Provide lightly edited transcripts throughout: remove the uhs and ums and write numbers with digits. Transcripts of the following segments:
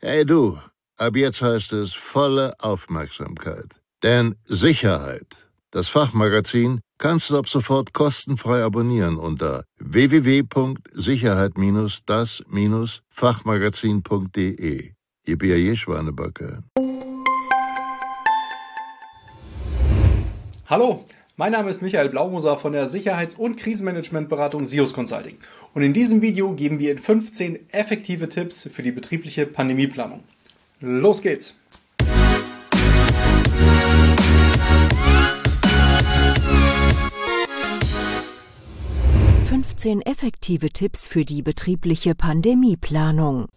Hey du, ab jetzt heißt es volle Aufmerksamkeit. Denn Sicherheit, das Fachmagazin, kannst du ab sofort kostenfrei abonnieren unter www.sicherheit-das-fachmagazin.de. Yippie Schwanebacke. Hallo, mein Name ist Michael Blaumoser von der Sicherheits- und Krisenmanagementberatung SIOS Consulting. Und in diesem Video geben wir Ihnen 15 effektive Tipps für die betriebliche Pandemieplanung. Los geht's! Effektive Tipps für die betriebliche Pandemieplanung.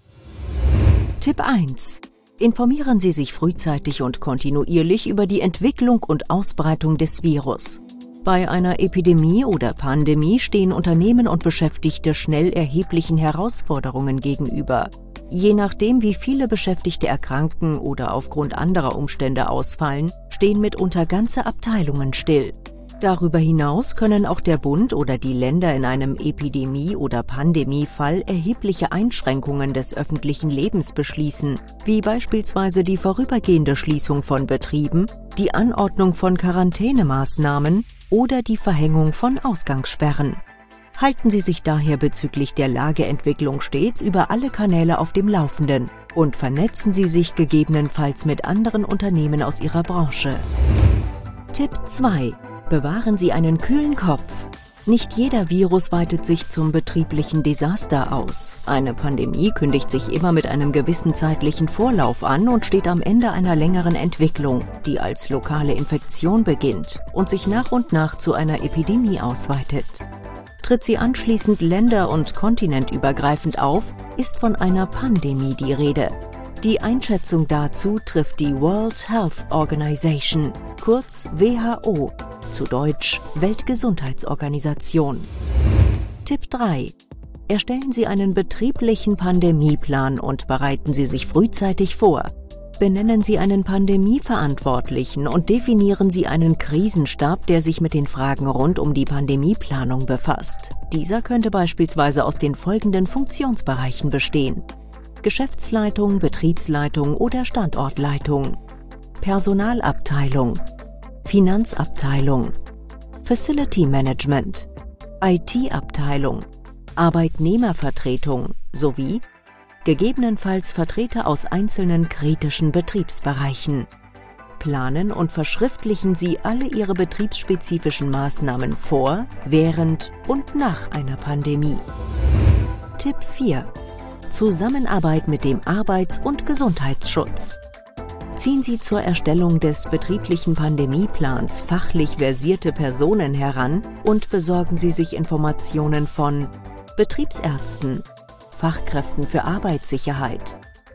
Tipp 1. Informieren Sie sich frühzeitig und kontinuierlich über die Entwicklung und Ausbreitung des Virus. Bei einer Epidemie oder Pandemie stehen Unternehmen und Beschäftigte schnell erheblichen Herausforderungen gegenüber. Je nachdem, wie viele Beschäftigte erkranken oder aufgrund anderer Umstände ausfallen, stehen mitunter ganze Abteilungen still. Darüber hinaus können auch der Bund oder die Länder in einem Epidemie- oder Pandemiefall erhebliche Einschränkungen des öffentlichen Lebens beschließen, wie beispielsweise die vorübergehende Schließung von Betrieben, die Anordnung von Quarantänemaßnahmen oder die Verhängung von Ausgangssperren. Halten Sie sich daher bezüglich der Lageentwicklung stets über alle Kanäle auf dem Laufenden und vernetzen Sie sich gegebenenfalls mit anderen Unternehmen aus Ihrer Branche. Tipp 2. Bewahren Sie einen kühlen Kopf. Nicht jeder Virus weitet sich zum betrieblichen Desaster aus. Eine Pandemie kündigt sich immer mit einem gewissen zeitlichen Vorlauf an und steht am Ende einer längeren Entwicklung, die als lokale Infektion beginnt und sich nach und nach zu einer Epidemie ausweitet. Tritt sie anschließend länder- und kontinentübergreifend auf, ist von einer Pandemie die Rede. Die Einschätzung dazu trifft die World Health Organization, kurz WHO, zu Deutsch Weltgesundheitsorganisation. Tipp 3. Erstellen Sie einen betrieblichen Pandemieplan und bereiten Sie sich frühzeitig vor. Benennen Sie einen Pandemieverantwortlichen und definieren Sie einen Krisenstab, der sich mit den Fragen rund um die Pandemieplanung befasst. Dieser könnte beispielsweise aus den folgenden Funktionsbereichen bestehen: Geschäftsleitung, Betriebsleitung oder Standortleitung, Personalabteilung, Finanzabteilung, Facility Management, IT-Abteilung, Arbeitnehmervertretung sowie gegebenenfalls Vertreter aus einzelnen kritischen Betriebsbereichen. Planen und verschriftlichen Sie alle Ihre betriebsspezifischen Maßnahmen vor, während und nach einer Pandemie. Tipp 4. Zusammenarbeit mit dem Arbeits- und Gesundheitsschutz. Ziehen Sie zur Erstellung des betrieblichen Pandemieplans fachlich versierte Personen heran und besorgen Sie sich Informationen von Betriebsärzten, Fachkräften für Arbeitssicherheit,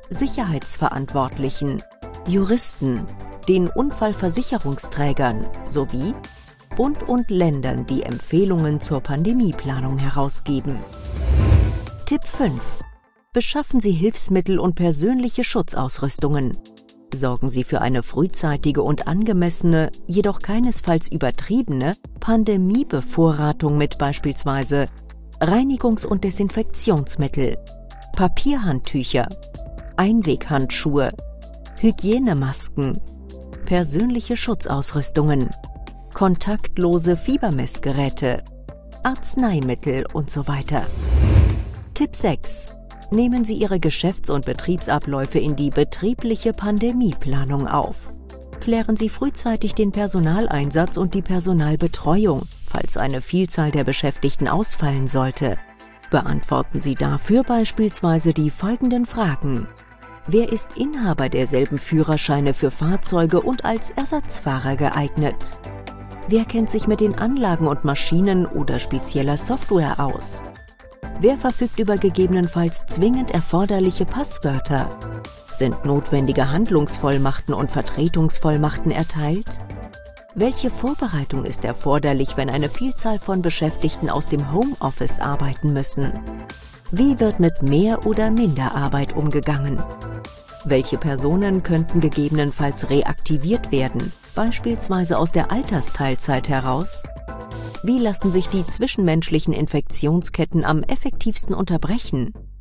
Sicherheitsverantwortlichen, Juristen, den Unfallversicherungsträgern sowie Bund und Ländern, die Empfehlungen zur Pandemieplanung herausgeben. Tipp 5. Beschaffen Sie Hilfsmittel und persönliche Schutzausrüstungen. Sorgen Sie für eine frühzeitige und angemessene, jedoch keinesfalls übertriebene Pandemiebevorratung mit beispielsweise Reinigungs- und Desinfektionsmittel, Papierhandtücher, Einweghandschuhe, Hygienemasken, persönliche Schutzausrüstungen, kontaktlose Fiebermessgeräte, Arzneimittel und so weiter. Tipp 6. Nehmen Sie Ihre Geschäfts- und Betriebsabläufe in die betriebliche Pandemieplanung auf. Klären Sie frühzeitig den Personaleinsatz und die Personalbetreuung, falls eine Vielzahl der Beschäftigten ausfallen sollte. Beantworten Sie dafür beispielsweise die folgenden Fragen: Wer ist Inhaber derselben Führerscheine für Fahrzeuge und als Ersatzfahrer geeignet? Wer kennt sich mit den Anlagen und Maschinen oder spezieller Software aus? Wer verfügt über gegebenenfalls zwingend erforderliche Passwörter? Sind notwendige Handlungsvollmachten und Vertretungsvollmachten erteilt? Welche Vorbereitung ist erforderlich, wenn eine Vielzahl von Beschäftigten aus dem Homeoffice arbeiten müssen? Wie wird mit Mehr- oder Minderarbeit umgegangen? Welche Personen könnten gegebenenfalls reaktiviert werden, beispielsweise aus der Altersteilzeit heraus? Wie lassen sich die zwischenmenschlichen Infektionsketten am effektivsten unterbrechen?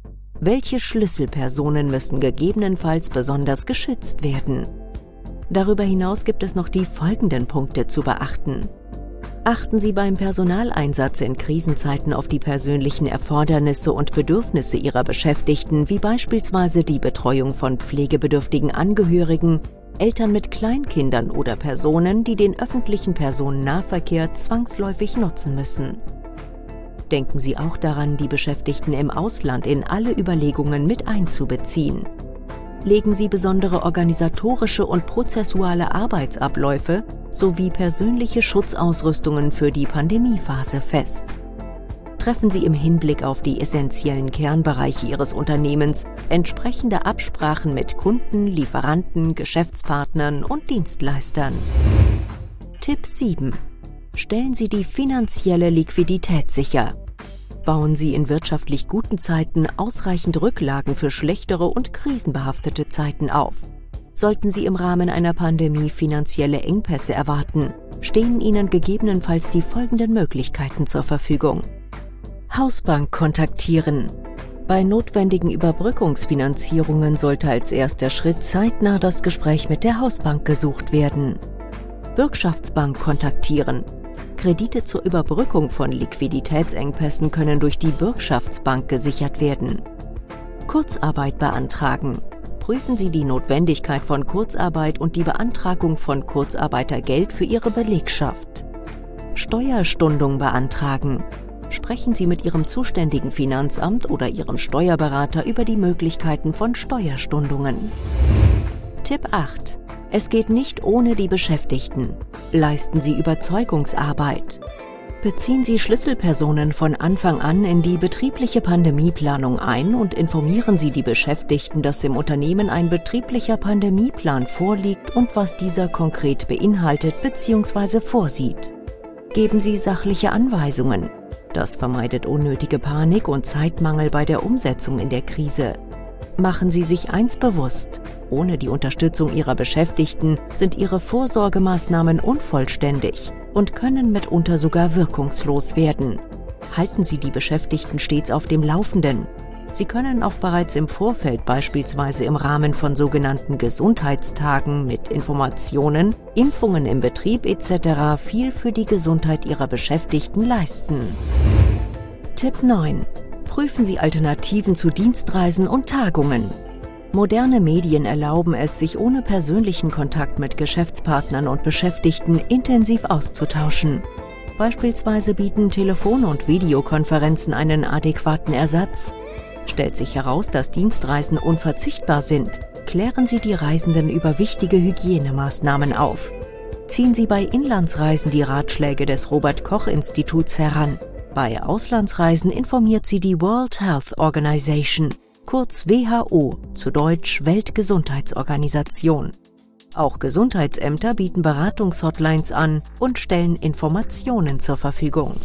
Welche Schlüsselpersonen müssen gegebenenfalls besonders geschützt werden? Darüber hinaus gibt es noch die folgenden Punkte zu beachten. Achten Sie beim Personaleinsatz in Krisenzeiten auf die persönlichen Erfordernisse und Bedürfnisse Ihrer Beschäftigten, wie beispielsweise die Betreuung von pflegebedürftigen Angehörigen, Eltern mit Kleinkindern oder Personen, die den öffentlichen Personennahverkehr zwangsläufig nutzen müssen. Denken Sie auch daran, die Beschäftigten im Ausland in alle Überlegungen mit einzubeziehen. Legen Sie besondere organisatorische und prozessuale Arbeitsabläufe sowie persönliche Schutzausrüstungen für die Pandemiephase fest. Treffen Sie im Hinblick auf die essentiellen Kernbereiche Ihres Unternehmens entsprechende Absprachen mit Kunden, Lieferanten, Geschäftspartnern und Dienstleistern. Tipp 7. Stellen Sie die finanzielle Liquidität sicher. Bauen Sie in wirtschaftlich guten Zeiten ausreichend Rücklagen für schlechtere und krisenbehaftete Zeiten auf. Sollten Sie im Rahmen einer Pandemie finanzielle Engpässe erwarten, stehen Ihnen gegebenenfalls die folgenden Möglichkeiten zur Verfügung. Hausbank kontaktieren. Bei notwendigen Überbrückungsfinanzierungen sollte als erster Schritt zeitnah das Gespräch mit der Hausbank gesucht werden. Bürgschaftsbank kontaktieren. Kredite zur Überbrückung von Liquiditätsengpässen können durch die Bürgschaftsbank gesichert werden. Kurzarbeit beantragen. Prüfen Sie die Notwendigkeit von Kurzarbeit und die Beantragung von Kurzarbeitergeld für Ihre Belegschaft. Steuerstundung beantragen. Sprechen Sie mit Ihrem zuständigen Finanzamt oder Ihrem Steuerberater über die Möglichkeiten von Steuerstundungen. Tipp 8. Es geht nicht ohne die Beschäftigten. Leisten Sie Überzeugungsarbeit. Beziehen Sie Schlüsselpersonen von Anfang an in die betriebliche Pandemieplanung ein und informieren Sie die Beschäftigten, dass im Unternehmen ein betrieblicher Pandemieplan vorliegt und was dieser konkret beinhaltet bzw. vorsieht. Geben Sie sachliche Anweisungen. Das vermeidet unnötige Panik und Zeitmangel bei der Umsetzung in der Krise. Machen Sie sich eins bewusst: Ohne die Unterstützung Ihrer Beschäftigten sind Ihre Vorsorgemaßnahmen unvollständig und können mitunter sogar wirkungslos werden. Halten Sie die Beschäftigten stets auf dem Laufenden. Sie können auch bereits im Vorfeld, beispielsweise im Rahmen von sogenannten Gesundheitstagen mit Informationen, Impfungen im Betrieb etc. viel für die Gesundheit Ihrer Beschäftigten leisten. Tipp 9. Prüfen Sie Alternativen zu Dienstreisen und Tagungen. Moderne Medien erlauben es, sich ohne persönlichen Kontakt mit Geschäftspartnern und Beschäftigten intensiv auszutauschen. Beispielsweise bieten Telefon- und Videokonferenzen einen adäquaten Ersatz. Stellt sich heraus, dass Dienstreisen unverzichtbar sind, klären Sie die Reisenden über wichtige Hygienemaßnahmen auf. Ziehen Sie bei Inlandsreisen die Ratschläge des Robert-Koch-Instituts heran. Bei Auslandsreisen informiert sie die World Health Organization, kurz WHO, zu Deutsch Weltgesundheitsorganisation. Auch Gesundheitsämter bieten Beratungshotlines an und stellen Informationen zur Verfügung.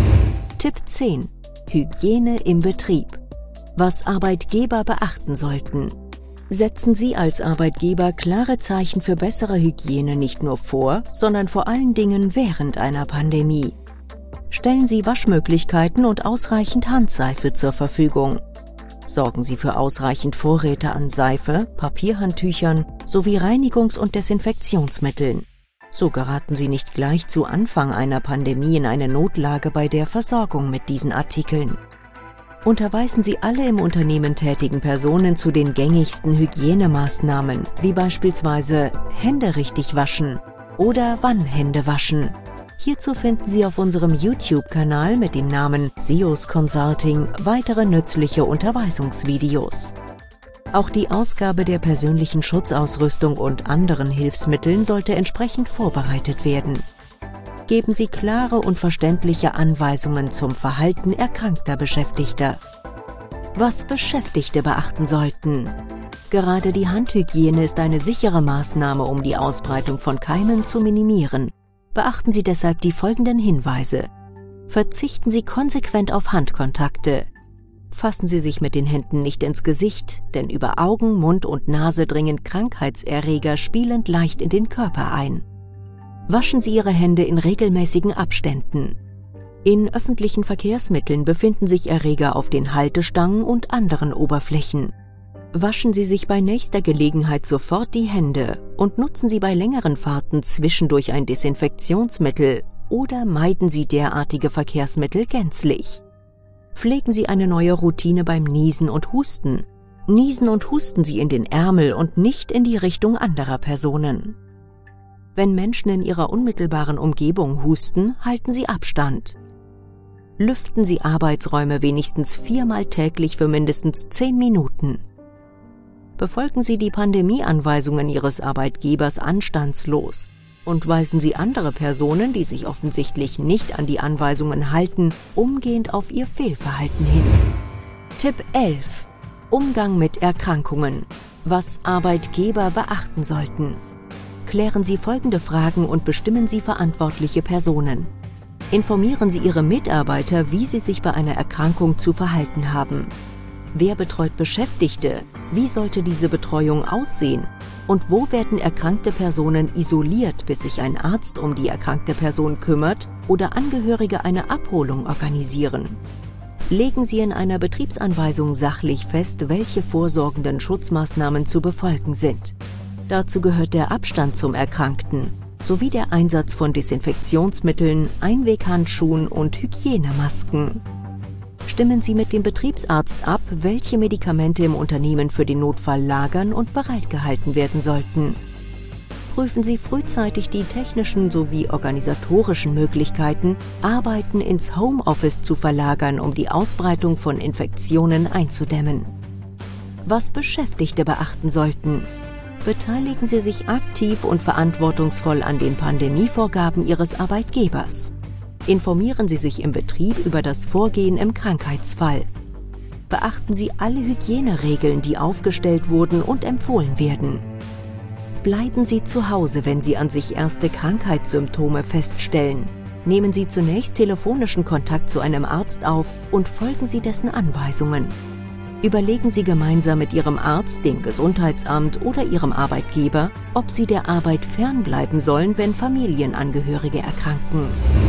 Tipp 10. Hygiene im Betrieb. Was Arbeitgeber beachten sollten. Setzen Sie als Arbeitgeber klare Zeichen für bessere Hygiene nicht nur vor, sondern vor allen Dingen während einer Pandemie. Stellen Sie Waschmöglichkeiten und ausreichend Handseife zur Verfügung. Sorgen Sie für ausreichend Vorräte an Seife, Papierhandtüchern sowie Reinigungs- und Desinfektionsmitteln. So geraten Sie nicht gleich zu Anfang einer Pandemie in eine Notlage bei der Versorgung mit diesen Artikeln. Unterweisen Sie alle im Unternehmen tätigen Personen zu den gängigsten Hygienemaßnahmen, wie beispielsweise Hände richtig waschen oder wann Hände waschen. Hierzu finden Sie auf unserem YouTube-Kanal mit dem Namen SIOS Consulting weitere nützliche Unterweisungsvideos. Auch die Ausgabe der persönlichen Schutzausrüstung und anderen Hilfsmitteln sollte entsprechend vorbereitet werden. Geben Sie klare und verständliche Anweisungen zum Verhalten erkrankter Beschäftigter. Was Beschäftigte beachten sollten. Gerade die Handhygiene ist eine sichere Maßnahme, um die Ausbreitung von Keimen zu minimieren. Beachten Sie deshalb die folgenden Hinweise. Verzichten Sie konsequent auf Handkontakte. Fassen Sie sich mit den Händen nicht ins Gesicht, denn über Augen, Mund und Nase dringen Krankheitserreger spielend leicht in den Körper ein. Waschen Sie Ihre Hände in regelmäßigen Abständen. In öffentlichen Verkehrsmitteln befinden sich Erreger auf den Haltestangen und anderen Oberflächen. Waschen Sie sich bei nächster Gelegenheit sofort die Hände und nutzen Sie bei längeren Fahrten zwischendurch ein Desinfektionsmittel oder meiden Sie derartige Verkehrsmittel gänzlich. Pflegen Sie eine neue Routine beim Niesen und Husten. Niesen und husten Sie in den Ärmel und nicht in die Richtung anderer Personen. Wenn Menschen in ihrer unmittelbaren Umgebung husten, halten Sie Abstand. Lüften Sie Arbeitsräume wenigstens 4-mal täglich für mindestens 10 Minuten. Befolgen Sie die Pandemieanweisungen Ihres Arbeitgebers anstandslos und weisen Sie andere Personen, die sich offensichtlich nicht an die Anweisungen halten, umgehend auf ihr Fehlverhalten hin. Tipp 11. Umgang mit Erkrankungen. Was Arbeitgeber beachten sollten. Klären Sie folgende Fragen und bestimmen Sie verantwortliche Personen. Informieren Sie Ihre Mitarbeiter, wie sie sich bei einer Erkrankung zu verhalten haben. Wer betreut Beschäftigte? Wie sollte diese Betreuung aussehen? Und wo werden erkrankte Personen isoliert, bis sich ein Arzt um die erkrankte Person kümmert oder Angehörige eine Abholung organisieren? Legen Sie in einer Betriebsanweisung sachlich fest, welche vorsorgenden Schutzmaßnahmen zu befolgen sind. Dazu gehört der Abstand zum Erkrankten sowie der Einsatz von Desinfektionsmitteln, Einweghandschuhen und Hygienemasken. Stimmen Sie mit dem Betriebsarzt ab, welche Medikamente im Unternehmen für den Notfall lagern und bereitgehalten werden sollten. Prüfen Sie frühzeitig die technischen sowie organisatorischen Möglichkeiten, Arbeiten ins Homeoffice zu verlagern, um die Ausbreitung von Infektionen einzudämmen. Was Beschäftigte beachten sollten. Beteiligen Sie sich aktiv und verantwortungsvoll an den Pandemievorgaben Ihres Arbeitgebers. Informieren Sie sich im Betrieb über das Vorgehen im Krankheitsfall. Beachten Sie alle Hygieneregeln, die aufgestellt wurden und empfohlen werden. Bleiben Sie zu Hause, wenn Sie an sich erste Krankheitssymptome feststellen. Nehmen Sie zunächst telefonischen Kontakt zu einem Arzt auf und folgen Sie dessen Anweisungen. Überlegen Sie gemeinsam mit Ihrem Arzt, dem Gesundheitsamt oder Ihrem Arbeitgeber, ob Sie der Arbeit fernbleiben sollen, wenn Familienangehörige erkranken.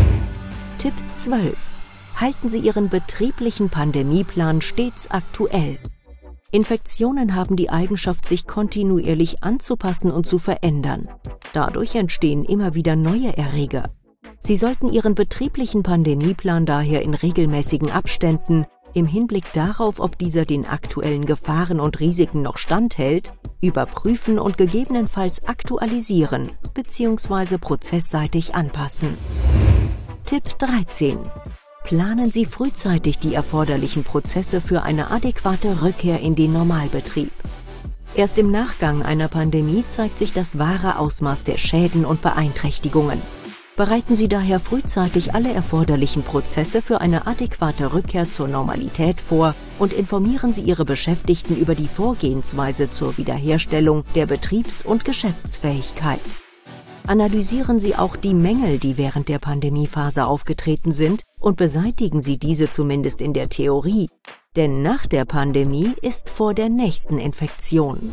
Tipp 12. Halten Sie Ihren betrieblichen Pandemieplan stets aktuell. Infektionen haben die Eigenschaft, sich kontinuierlich anzupassen und zu verändern. Dadurch entstehen immer wieder neue Erreger. Sie sollten Ihren betrieblichen Pandemieplan daher in regelmäßigen Abständen im Hinblick darauf, ob dieser den aktuellen Gefahren und Risiken noch standhält, überprüfen und gegebenenfalls aktualisieren bzw. prozessseitig anpassen. Tipp 13. Planen Sie frühzeitig die erforderlichen Prozesse für eine adäquate Rückkehr in den Normalbetrieb. Erst im Nachgang einer Pandemie zeigt sich das wahre Ausmaß der Schäden und Beeinträchtigungen. Bereiten Sie daher frühzeitig alle erforderlichen Prozesse für eine adäquate Rückkehr zur Normalität vor und informieren Sie Ihre Beschäftigten über die Vorgehensweise zur Wiederherstellung der Betriebs- und Geschäftsfähigkeit. Analysieren Sie auch die Mängel, die während der Pandemiephase aufgetreten sind, und beseitigen Sie diese zumindest in der Theorie, denn nach der Pandemie ist vor der nächsten Infektion.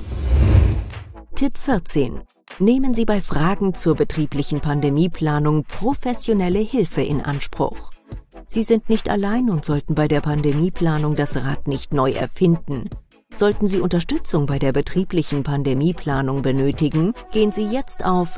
Tipp 14. Nehmen Sie bei Fragen zur betrieblichen Pandemieplanung professionelle Hilfe in Anspruch. Sie sind nicht allein und sollten bei der Pandemieplanung das Rad nicht neu erfinden. Sollten Sie Unterstützung bei der betrieblichen Pandemieplanung benötigen, gehen Sie jetzt auf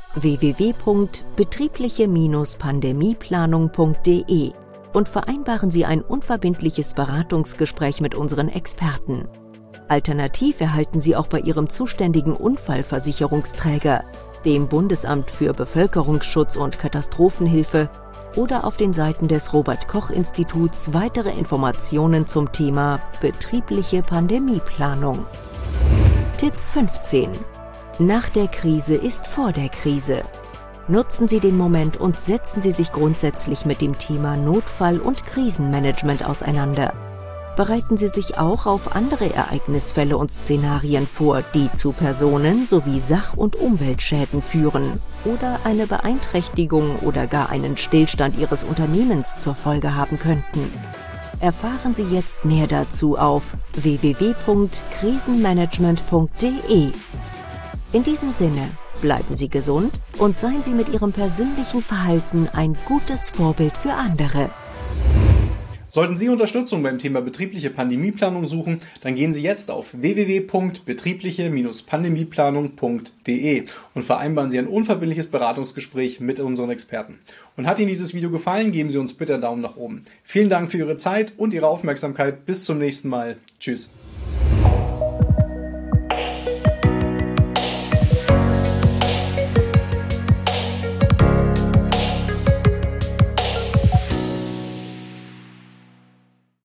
www.betriebliche-pandemieplanung.de und vereinbaren Sie ein unverbindliches Beratungsgespräch mit unseren Experten. Alternativ erhalten Sie auch bei Ihrem zuständigen Unfallversicherungsträger, dem Bundesamt für Bevölkerungsschutz und Katastrophenhilfe, oder auf den Seiten des Robert-Koch-Instituts weitere Informationen zum Thema betriebliche Pandemieplanung. Tipp 15. Nach der Krise ist vor der Krise. Nutzen Sie den Moment und setzen Sie sich grundsätzlich mit dem Thema Notfall- und Krisenmanagement auseinander. Bereiten Sie sich auch auf andere Ereignisfälle und Szenarien vor, die zu Personen- sowie Sach- und Umweltschäden führen oder eine Beeinträchtigung oder gar einen Stillstand Ihres Unternehmens zur Folge haben könnten. Erfahren Sie jetzt mehr dazu auf www.krisenmanagement.de. In diesem Sinne, bleiben Sie gesund und seien Sie mit Ihrem persönlichen Verhalten ein gutes Vorbild für andere. Sollten Sie Unterstützung beim Thema betriebliche Pandemieplanung suchen, dann gehen Sie jetzt auf www.betriebliche-pandemieplanung.de und vereinbaren Sie ein unverbindliches Beratungsgespräch mit unseren Experten. Und hat Ihnen dieses Video gefallen, geben Sie uns bitte einen Daumen nach oben. Vielen Dank für Ihre Zeit und Ihre Aufmerksamkeit. Bis zum nächsten Mal. Tschüss.